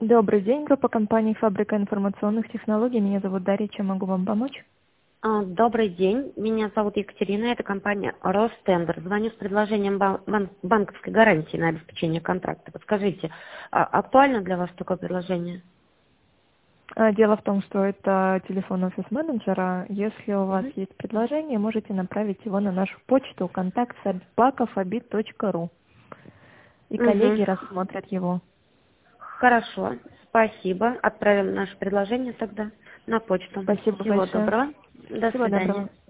Добрый день, группа компаний «Фабрика информационных технологий». Меня зовут Дарья, чем могу вам помочь? Добрый день, меня зовут Екатерина, это компания Ростендер. Звоню с предложением банковской гарантии на обеспечение контракта. Подскажите, актуально для вас такое предложение? Дело в том, что это телефон офис-менеджера. Если у вас есть предложение, можете направить его на нашу почту contact@bakofabit.ru. И коллеги рассмотрят его. Хорошо, спасибо. Отправим наше предложение тогда на почту. Спасибо Всего большое. доброго. До Всего свидания. доброго.